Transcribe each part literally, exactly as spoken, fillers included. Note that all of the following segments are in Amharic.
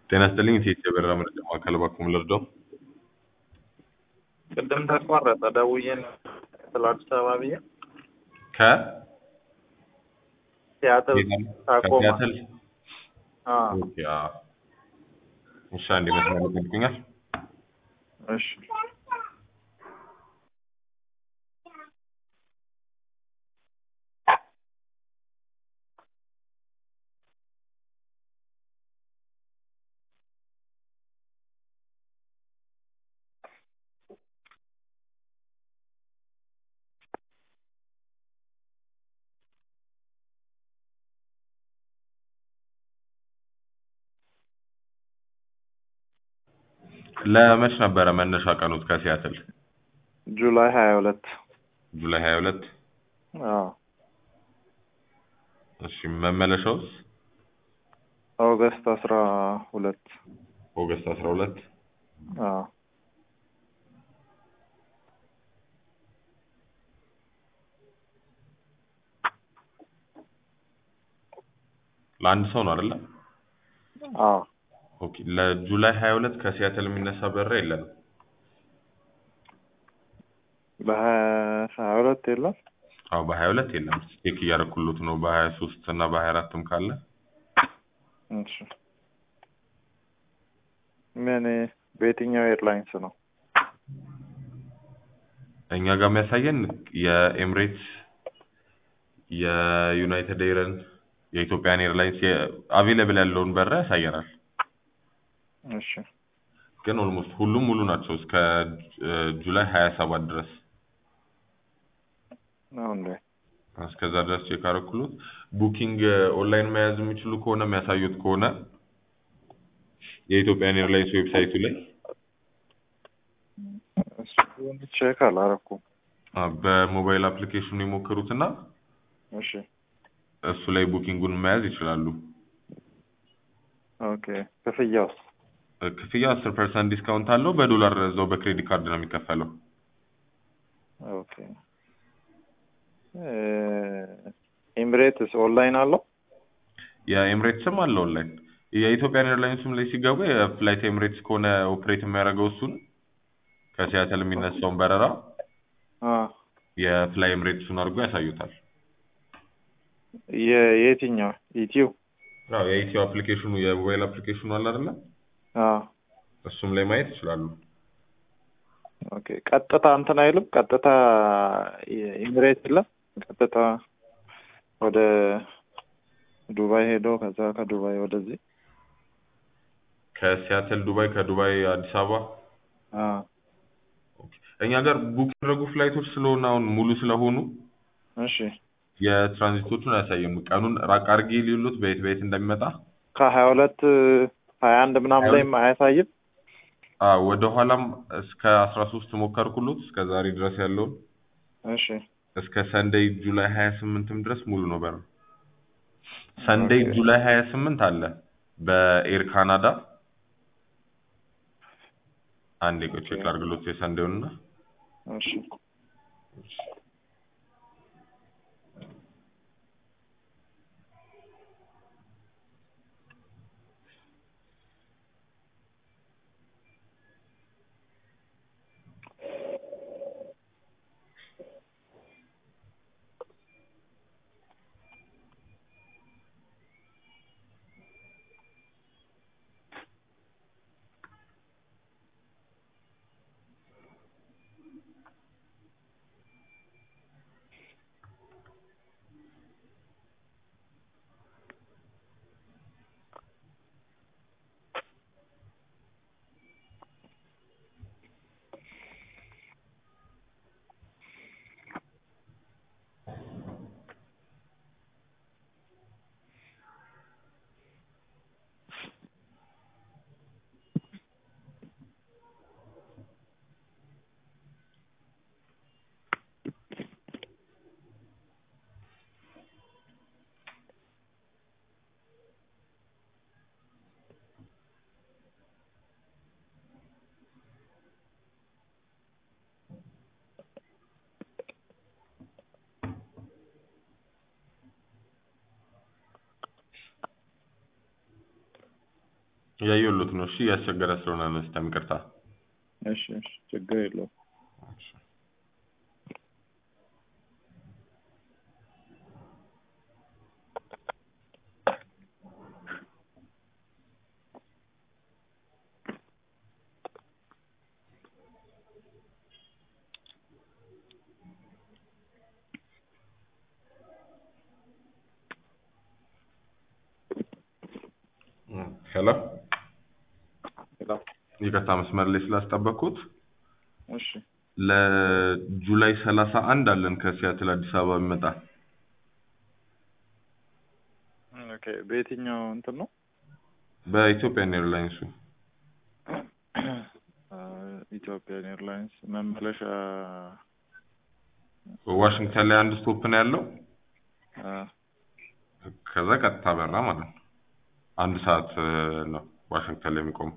ጤና ይስጥልኝ ኢትዮጵያ በረራ መረጃ ማዕከል እባክዎ ምን ልርዳው? ቅድም ተቋረጠ ደውዬ ስለ አዲስ አበባ ብዬ ከ ሲያትል ታቆማ። ከሲያትል አዎ ኦኬ አዎ እሺ አንዴ መስመር ላይ ይገኛል። እሺ ለመች ነበረ መነሻ ቀኑት ከሲያትል? ጁላይ ሀያ ሁለት ጁላይ ሀያ ሁለት አዎ እሺ መመለሻውስ? ኦገስት አስራ ሁለት ኦገስት አስራ ሁለት አዎ ለአንድ ሰው ነው አይደለ? አዎ ኦኬ ለጁላይ ሀያ ሁለት ከሲያትል የሚነሳ በረራ የለንም። በሀያ ሁለት የለም? አዎ በሀያ ሁለት የለም። ቼክ እያደረኩሎት ነው በሀያ ሶስት እና በሀያ አራትም ካለ። እሺ ምን በየትኛው ኤርላይንስ ነው? እኛ ጋር የሚያሳየን የኤምሬትስ፣ የዩናይትድ ኤርን፣ የኢትዮጵያን ኤርላይንስ አቬለብል ያለውን በረራ ያሳየናል። እሺ ግን ኦልሞስት ሁሉም ሙሉ ናቸው እስከ ጁላይ ሀያ ሰባት ድረስ። ነው እንዴ? እስከዛ ድረስ ቼክ አደረኩሎት። ቡኪንግ ኦንላይን መያዝ የሚችሉ ከሆነ የሚያሳዩት ከሆነ የኢትዮጵያን ኤርላይንስ ዌብሳይቱ ላይ እሱን ቼክ አላረኩም። በሞባይል አፕሊኬሽኑ የሞከሩትና እሺ እሱ ላይ ቡኪንጉን መያዝ ይችላሉ። ኦኬ ክፍያውስ? ክፍያ አስር ፐርሰንት ዲስካውንት አለው። በዶላር እዛው በክሬዲት ካርድ ነው የሚከፈለው። ኦኬ ኤምሬትስ ኦንላይን አለው? የኤምሬትስም አለ ኦንላይን። የኢትዮጵያን ኤርላይንስም ላይ ሲገቡ የፍላይት ኤምሬትስ ከሆነ ኦፕሬት የሚያደርገው እሱን ከሲያትል የሚነሳውን በረራ አ የፍላይ ኤምሬትሱን አድርጎ ያሳዩታል። የየትኛው ኢትዮ? አዎ የኢትዮ አፕሊኬሽኑ የሞባይል አፕሊኬሽኑ አለ አይደለ? አዎ እሱም ላይ ማየት ይችላሉ። ኦኬ ቀጥታ እንትን አይልም? ቀጥታ ኤምሬት የለም? ቀጥታ ወደ ዱባይ ሄዶ ከዛ ከዱባይ ወደዚህ ከሲያትል ዱባይ፣ ከዱባይ አዲስ አበባ። አ ኦኬ እኛ ጋር ቡክ ያደረጉ ፍላይቶች ስለሆነ አሁን ሙሉ ስለሆኑ እሺ የትራንዚቶቹን አያሳየም። ቀኑን ራቅ አድርጌ ሊሉት በየት በየት እንደሚመጣ ከሀያ ሁለት ሀያ አንድ ምናምን ላይም አያሳይም? አዎ ወደ ኋላም እስከ አስራ ሶስት ሞከርኩሎት እስከ ዛሬ ድረስ ያለውን። እሺ እስከ ሰንዴይ ጁላይ ሀያ ስምንትም ድረስ ሙሉ ነው በረራ። ሰንዴይ ጁላይ ሀያ ስምንት አለ በኤር ካናዳ። አንዴ ቆይ ቼክ አድርግሎት የሰንዴውንና እሺ እያየሁሎት ነው። እሺ እያስቸገረ ስለሆነ ነው። ሲስተም ይቅርታ። እሺ እሺ ችግር የለውም። እሺ። ሄሎ ሄሎ ይቅርታ መስመር ላይ ስላስጠበቅኩት። እሺ ለጁላይ ሰላሳ አንድ አለን ከሲያትል አዲስ አበባ የሚመጣ። ኦኬ በየትኛው እንትን ነው? በኢትዮጵያን ኤርላይንሱ ኢትዮጵያን ኤርላይንስ መመለሻ ዋሽንግተን ላይ አንድ ስቶፕ ነው ያለው። አ ከዛ ቀጥታ በራ ማለት ነው። አንድ ሰዓት ነው ዋሽንግተን ላይ የሚቆመው።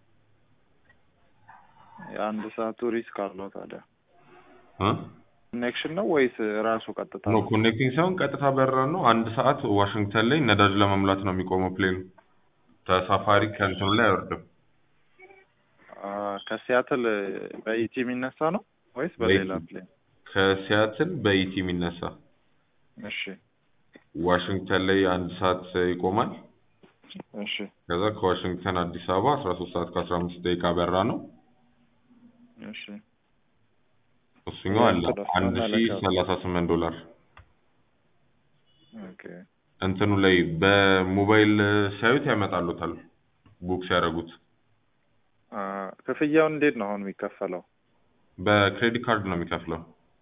የአንድ ሰዓት ቱሪስት ካለው ታዲያ እ ኮኔክሽን ነው ወይስ ራሱ ቀጥታ? ኖ ኮኔክቲንግ ሳይሆን ቀጥታ በራ ነው። አንድ ሰዓት ዋሽንግተን ላይ ነዳጅ ለመሙላት ነው የሚቆመው ፕሌኑ። ተሳፋሪ ከእንትኑ ላይ አይወርድም። አ ከሲያትል በኢቲ የሚነሳ ነው ወይስ በሌላ ፕሌን? ከሲያትል በኢቲ የሚነሳ። እሺ ዋሽንግተን ላይ አንድ ሰዓት ይቆማል። እሺ ከዛ ከዋሽንግተን አዲስ አበባ አስራ ሶስት ሰዓት ከአስራ አምስት ደቂቃ በራ ነው። እሺ እሱኛው አለ አንድ ሺህ ሰላሳ ስምንት ዶላር። ኦኬ እንትኑ ላይ በሞባይል ሲያዩት ያመጣሉታል ቡክ ሲያደርጉት። አ ክፍያው እንዴት ነው አሁን የሚከፈለው? በክሬዲት ካርድ ነው የሚከፍለው።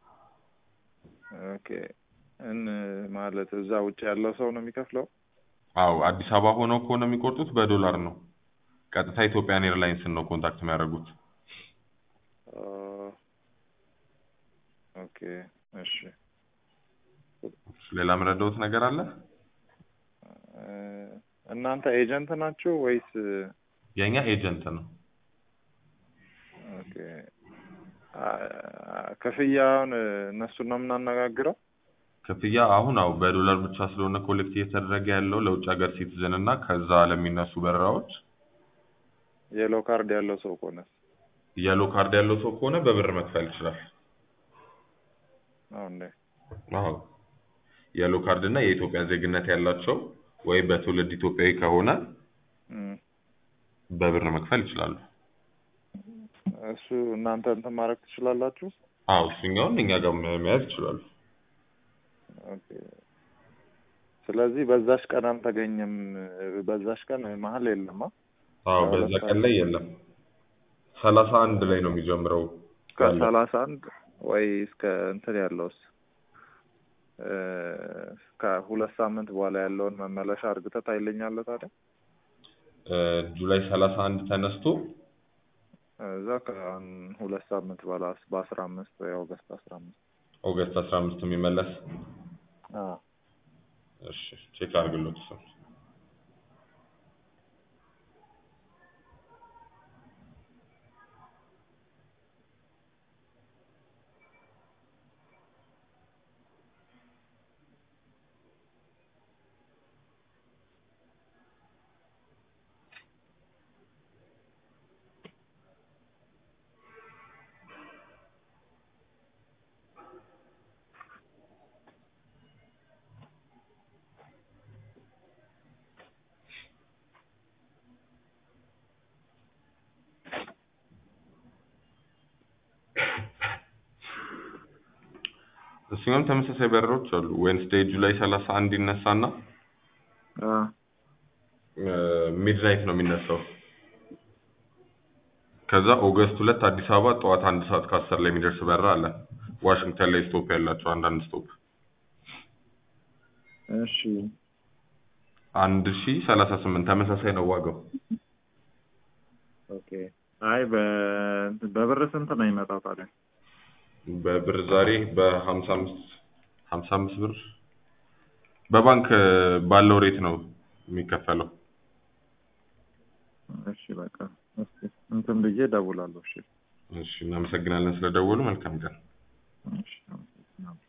ኦኬ እን ማለት እዛ ውጭ ያለው ሰው ነው የሚከፍለው? አዎ አዲስ አበባ ሆነው ከሆነ የሚቆርጡት በዶላር ነው። ቀጥታ ኢትዮጵያን ኤርላይንስ ነው ኮንታክት የሚያደርጉት። ኦኬ እሺ ሌላ ምረዳውት ነገር አለ? እናንተ ኤጀንት ናችሁ ወይስ? የኛ ኤጀንት ነው። ኦኬ ክፍያውን እነሱን ነው የምናነጋግረው? ክፍያ አሁን አው በዶላር ብቻ ስለሆነ ኮሌክት እየተደረገ ያለው ለውጭ ሀገር ሲቲዝን እና ከዛ ለሚነሱ በረራዎች። የሎ ካርድ ያለው ሰው ከሆነ? የሎ ካርድ ያለው ሰው ከሆነ በብር መክፈል ይችላል። አዎ እንዴ? አዎ የሎ ካርድ እና የኢትዮጵያ ዜግነት ያላቸው ወይ በትውልድ ኢትዮጵያዊ ከሆነ በብር መክፈል ይችላሉ። እሱ እናንተ እንትን ማድረግ ትችላላችሁ? አዎ እሱኛውን እኛ ጋር መያዝ ይችላሉ። ኦኬ ስለዚህ በዛሽ ቀን አልተገኘም። በዛሽ ቀን መሀል የለም? አዎ በዛ ቀን ላይ የለም። ሰላሳ አንድ ላይ ነው የሚጀምረው። ከሰላሳ አንድ ወይ እስከ እንትን ያለውስ ከሁለት ሳምንት በኋላ ያለውን መመለሻ እርግጠት አይለኛለህ ታዲያ? ጁላይ ሰላሳ አንድ ተነስቶ እዛ ከሁለት ሳምንት በኋላ በአስራ አምስት ወይ ኦገስት አስራ አምስት ኦገስት አስራ አምስት የሚመለስ። አዎ እሺ ቼክ አድርግሎት እሱ። እሱኛም ተመሳሳይ በረራዎች አሉ። ዌድnesday ጁላይ ሰላሳ አንድ ይነሳና አ ሚድናይት ነው የሚነሳው። ከዛ ኦገስት ሁለት አዲስ አበባ ጠዋት አንድ ሰዓት ከአስር ላይ የሚደርስ በረራ አለ። ዋሽንግተን ላይ ስቶፕ ያላቸው አንዳንድ ስቶፕ። እሺ አንድ ሺህ ሰላሳ ስምንት ተመሳሳይ ነው ዋጋው። ኦኬ አይ በብር ስንት ነው የሚመጣው ታዲያ? በብር ዛሬ በሀምሳ አምስት ሀምሳ አምስት ብር በባንክ ባለው ሬት ነው የሚከፈለው። እሺ በቃ እስኪ እንትን ብዬ እደውላለሁ። እሺ እሺ እናመሰግናለን ስለደወሉ። መልካም ቀን። እሺ